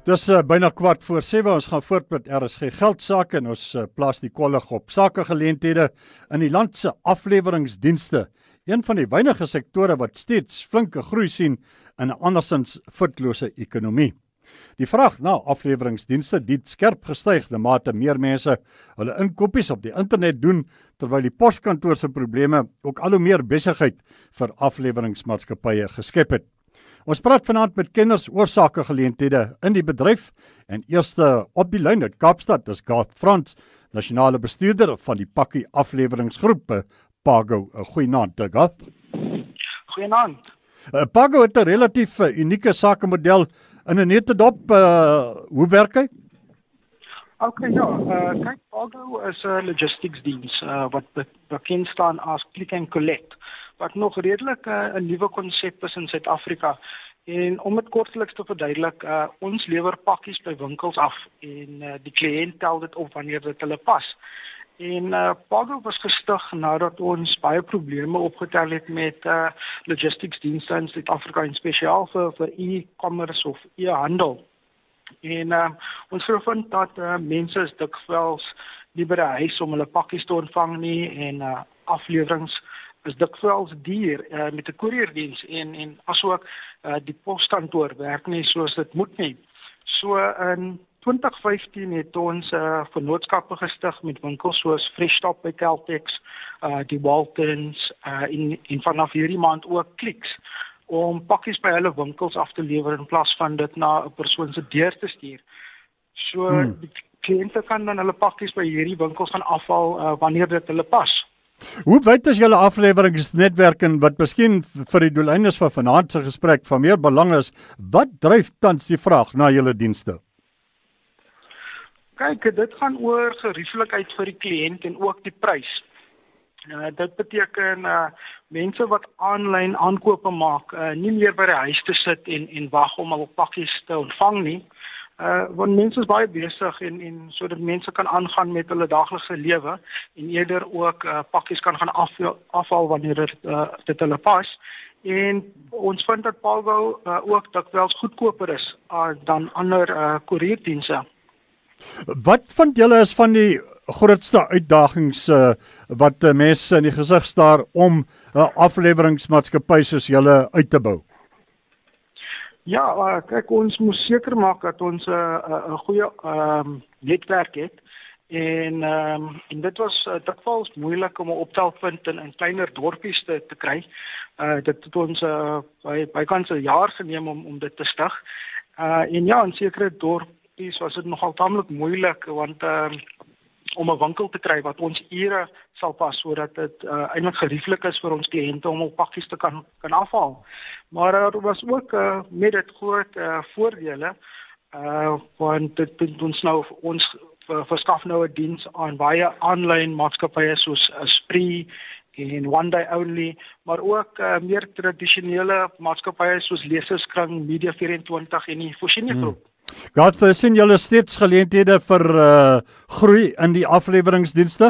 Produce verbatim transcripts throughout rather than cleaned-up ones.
Dis uh, byna kwart voor sewe, ons gaan voort met R S G Geldsaake en ons uh, plaas die kollig op sakegeleenthede in die land se afleweringsdienste. Een van die weinige sektore wat steeds flinke groei sien in 'n andersins voetlose ekonomie. Die vraag na afleweringsdienste het skerp gestyg na mate meer mense hulle inkopies op die internet doen, terwyl die poskantoor se probleme ook al hoe meer besigheid vir afleweringsmaatskappye geskep het. Ons praat vanaand met kenners oor sakegeleenthede in die bedryf en eerste op die lyn uit Kaapstad is Garth Frans, nasionale bestuurder van die Pakkie afleweringsgroep Pago. Goeienaand, Garth. Goeienaand. Uh, Pago het 'n relatief uh, unieke sakemodel in 'n netedop. Uh, hoe werk hy? Okay, ja, uh, kyk, Pago is 'n logistics diens uh, wat be bekend staan as click and collect, wat nog redelik 'n uh, nuwe konsep is in Suid-Afrika. En om dit kortliks te verduidelik, uh, ons lewer pakkies by winkels af en uh, die kliënt tel dit op wanneer dit hulle pas. En uh, Pago was gestig nadat ons baie probleme opgetel het met uh, logistics dienste in Suid-Afrika, en spesiaal vir, vir e-commerce of e-handel. En uh, ons vind dat uh, mense is dikwels nie by die huis om hulle pakkies te ontvang nie, en uh, aflewerings is dikwels duur uh, met 'n koerierdiens, en en asook uh, die poskantoor werk nie soos dit moet nie. So in twintig vyftien het ons uh, vennootskappe gestig met winkels soos Fresh Stop by Caltex, uh, die Waltons, uh, en, en vanaf hierdie maand ook Clicks, om pakkies by hulle winkels af te lewer in plaas van dit na 'n persoon se deur te stuur. So hmm. die kliënte kan dan hulle pakkies by hierdie winkels gaan afhaal uh, wanneer dit hulle pas. Hoe wyd is julle afleweringsnetwerk, en wat miskien vir die doeleindes van vanaand se gesprek van meer belang is, wat dryf tans die vraag na julle dienste? Kyk, dit gaan oor gerieflikheid vir die kliënt en ook die prys. Uh, dit beteken uh, mense wat aanlyn aankope maak, uh, nie meer by die huis te sit en en wag om hul pakkies te ontvang nie. Uh, want mense is baie besig en en sodat mense kan aangaan met hulle daaglikse lewe en eerder ook uh, pakkies kan gaan af, afhaal wanneer dit uh, dit hulle pas. En ons vind dat Pago uh, ook dikwels goedkoper is uh, dan ander uh, koerierdienste. Wat vind julle is van die grootste uitdagings uh, wat uh, mense in die gesig staar om 'n uh, afleweringsmaatskappy soos julle uit te bou? Ja, uh, kyk, ons moet seker maak dat ons 'n uh, 'n uh, goeie um, netwerk het, en um, en dit was uh, dikwels moeilik om 'n optelpunt in, in kleiner dorpies te, te kry. Uh, dit het ons uh, by bykans 'n jaar geneem om om dit te stig. Uh, en ja, in sekere dorpies was dit nogal tamelik moeilik, want uh, om 'n winkel te kry wat ons ure sal pas, sodat dit uh, eintlik gerieflik is vir ons kliënte om op pakkies te kan kan afhaal. Maar daar uh, was ook uh, met dit groot uh, voordele, uh, want dit doen ons nou ons verskaf nou 'n diens aan baie aanlyn maatskappye soos uh, Spree en One Day Only, maar ook uh, meer tradisionele maatskappye soos Leserskring, Media vyf en twintig en die Voorsiening Groep. Hmm. Garth, sien julle steeds geleenthede vir uh, groei in die afleweringsdienste?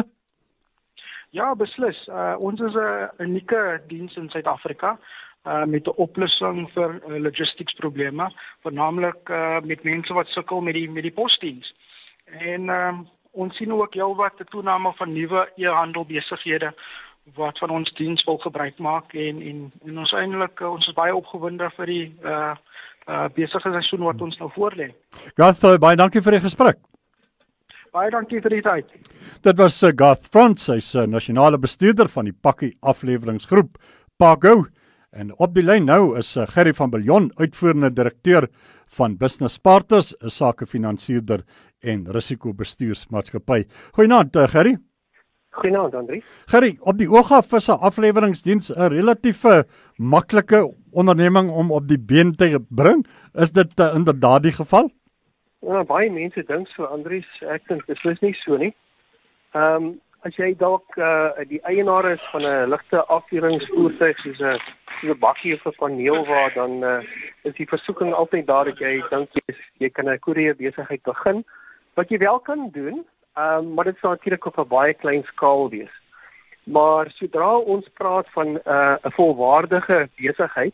Ja, beslis. Uh, ons is 'n unieke diens in Suid-Afrika uh, met 'n oplossing vir uh, logistics probleme, veralnik uh, met mense wat sukkel met die met die posdiens. En uh, ons sien ook heelwat 'n toename van nuwe e-handel besighede wat van ons diens wil gebruik maak, en en, en ons eintlik uh, ons is baie opgewonde vir die uh, Uh, besige seisoen wat ons nou voorlê. Garth, baie dankie vir die gesprek. Baie dankie vir die tyd. Dit was uh, Garth Frans, hy's 'n uh, nasionale bestuurder van die Pakkie afleweringsgroep Pago. En op die lyn nou is uh, Gerry van Biljon, uitvoerende direkteur van Business Partners, 'n sakefinansiërder en risikobestuursmaatskappy. Goeienaand, uh, Gerry. Goeienaand, Andri. Gerry, op die oog af is 'n afleweringsdiens 'n relatief maklike onderneming om op die been te bring. Is dit uh, inderdaad die geval? Ja, baie mense dink so, Andries. Ek dink dit is nie so nie. Ehm um, as jy dalk uh, die eienaar is van 'n ligte afleweringsvoertuig soos 'n so 'n bakkie of 'n paneel, waar dan uh, is die versoeking altyd daar dat jy dink jy, jy kan 'n koerierbesigheid begin. Wat jy wel kan doen, Um, maar dit sal natuurlik op 'n baie klein skaal wees. Maar sodra ons praat van 'n uh, volwaardige besigheid,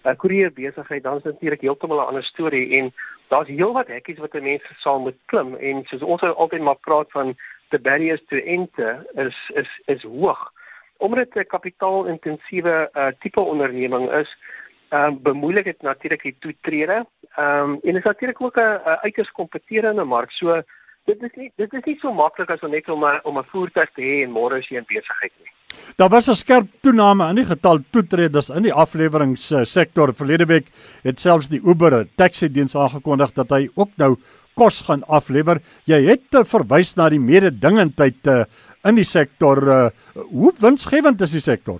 uh, koerierbesigheid, dan is dit natuurlik heeltemal 'n ander storie en daar's heelwat hekkies wat 'n mens saam moet klim en soos ons altyd maar praat van the barriers to enter is is is hoog. Omdat dit 'n kapitaalintensiewe uh, tipe onderneming is, um, bemoeilik dit natuurlik die toetrede. Ehm um, en is natuurlik ook 'n uiters kompeterende mark. So dit is nie dit is nie so maklik as om net om 'n om 'n voertuig te hê en môre is jy in besigheid nie. Daar was 'n skerp toename in die getal toetreders in die afleweringssektor. Verlede week het selfs die Uber 'n taxi-diens aangekondig dat hy ook nou kos gaan aflewer. Jy het uh, verwys na die mededingendheid uh, in die sektor. Uh, hoe winsgewend is die sektor?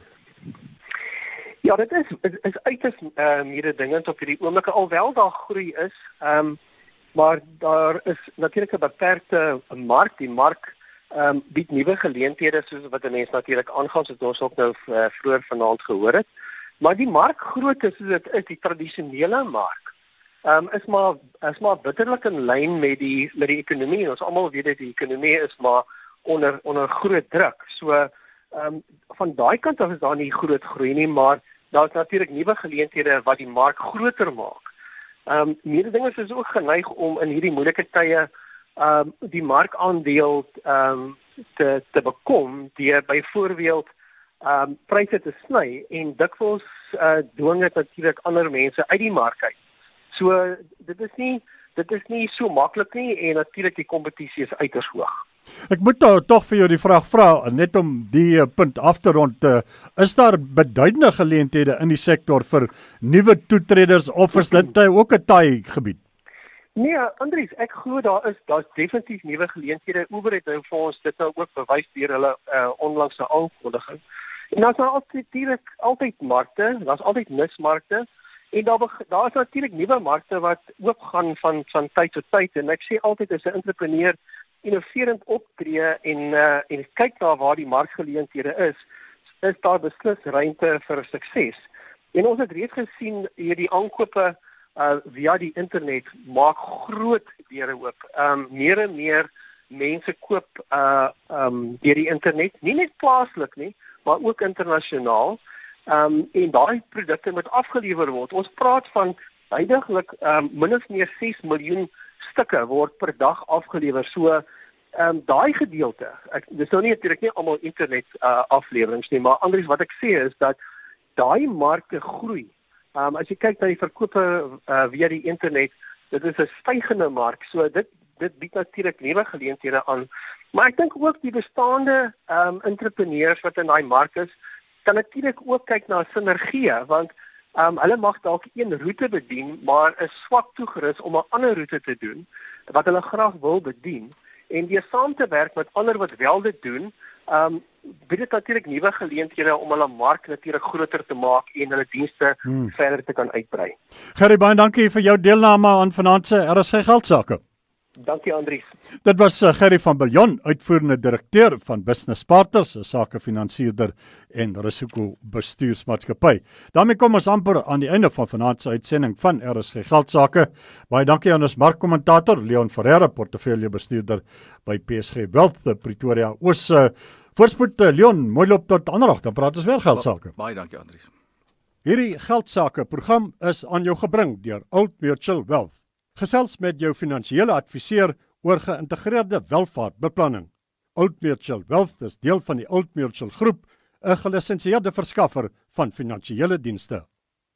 Ja, dit is is, is uiters uh, mededingend op hierdie oomblik, alwel daar groei is. Ehm um, maar daar is natuurlik 'n beperkte mark. Die mark ehm um, bied nuwe geleenthede soos wat 'n mens natuurlik aangaan, soos ons ook nou uh, vroeër vanaand gehoor het. Maar die mark groot is soos dit is, die tradisionele mark. Ehm um, is maar is maar bitterlik in lyn met die met die ekonomie. Ons almal weet dat die ekonomie is maar onder onder groot druk. So ehm um, van daai kant af is daar nie groot groei nie, maar daar's natuurlik nuwe geleenthede wat die mark groter maak. Ehm um, mededingers is ook geneig om in hierdie moeilike tye ehm um, die markaandeel ehm um, te te bekom deur byvoorbeeld ehm um, pryse te sny en dikwels uh, dwing dit natuurlik ander mense uit die mark uit. So dit is nie dit is nie so maklik nie en natuurlik die kompetisie is uiters hoog. Ek moet nou tog vir jou die vraag vra, net om die uh, punt af te rond. Uh, is daar beduidende geleenthede in die sektor vir nuwe toetreders of is dit uh, ook 'n taai gebied? Nee, Andries, ek glo daar is daar's definitief nuwe geleenthede. Uber het nou vir ons dit nou ook bewys deur hulle uh, onlangse aankondiging. En daar's nou altyd direk altyd markte, daar's altyd nismarkte. En daar daar is natuurlik nuwe markte wat oopgaan van van tyd tot tyd en ek sê altyd as 'n entrepreneur innoverend optree en uh, en kyk na waar die markgeleenthede is, is daar beslis ruimte vir sukses. En ons het reeds gesien hierdie aankope uh, via die internet maak groot deure oop. Ehm um, meer en meer mense koop uh um deur die internet, nie net plaaslik nie, maar ook internasionaal. Um, en daai produkte moet afgelewer word. Ons praat van huidigelik um, min of meer ses miljoen stukke word per dag afgelewer. So um, daai gedeelte, ek, dis nou nie natuurlik nie almal internet uh, aflewerings nie, maar anders wat ek sê is dat daai markte groei. Um, as jy kyk na die verkope uh, via die internet, dit is 'n stygende mark. So dit dit bied natuurlik nuwe geleenthede aan. Maar ek dink ook die bestaande um, entrepreneurs wat in daai mark is, kan natuurlik ook kyk na sinergie, want um, hulle mag dalk een roete bedien, maar is swak toegerus om 'n ander roete te doen, wat hulle graag wil bedien. En deur saam te werk met ander wat wel dit doen, um, bied dit natuurlik nuwe geleenthede om hulle mark natuurlik groter te maak en hulle dienste hmm. verder te kan uitbrei. Gerry, baie dankie vir jou deelname aan vanaand se R S G Geldsaake. Dankie Andries. Dit was uh, Gerry van Biljon, uitvoerende direkteur van Business Partners, 'n sakefinansiërder en risikobestuursmaatskappy. daarmee kom ons amper aan die einde van vanaand se uitsending van R S G Geldsaake. Baie dankie aan ons markkommentator Leon Ferreira, portefeuljebestuurder by P S G Wealth Pretoria Oos. Uh, voorspoed uh, Leon, mooi loop tot anderdag, dan praat ons weer geldsaake. Baie dankie Andries. Hierdie Geldsaake program is aan jou gebring deur Old Mutual Wealth. Gesels met jou finansiële adviseur oor geïntegreerde welvaartbeplanning. Old Mutual Wealth is deel van die Old Mutual Groep, 'n gelisensieerde verskaffer van finansiële dienste.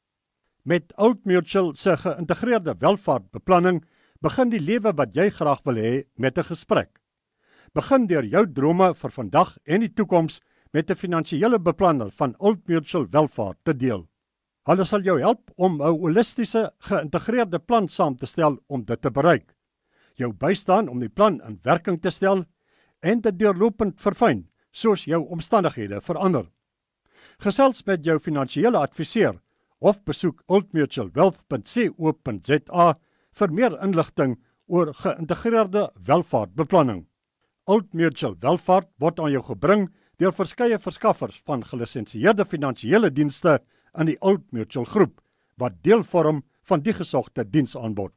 Met Old Mutual se geïntegreerde welvaartbeplanning begin die lewe wat jy graag wil hê met 'n gesprek. Begin deur jou drome vir vandag en die toekoms met 'n finansiële beplanner van Old Mutual Welvaart te deel. Hulle sal jou help om 'n holistiese, geïntegreerde plan saam te stel om dit te bereik. Jou bystaan om die plan in werking te stel en dit deurlopend verfyn, soos jou omstandighede verander. Gesels met jou finansiële adviseur of besoek old mutual wealth punt co punt za vir meer inligting oor geïntegreerde welvaartbeplanning. Old Mutual Welvaart word aan jou gebring deur verskeie verskaffers van gelisensieerde finansiële dienste in die Old Mutual Groep, wat deel vorm van die gesogte diensaanbod.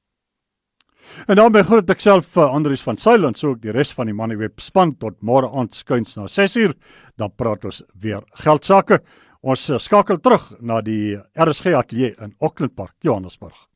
En daarmee groet ek self uh, Andries van Sail, so ook die res van die Moneyweb span tot môre aand skuins na ses uur, dan praat ons weer geldsaake. Ons uh, skakel terug na die R S G ateljee in Auckland Park, Johannesburg.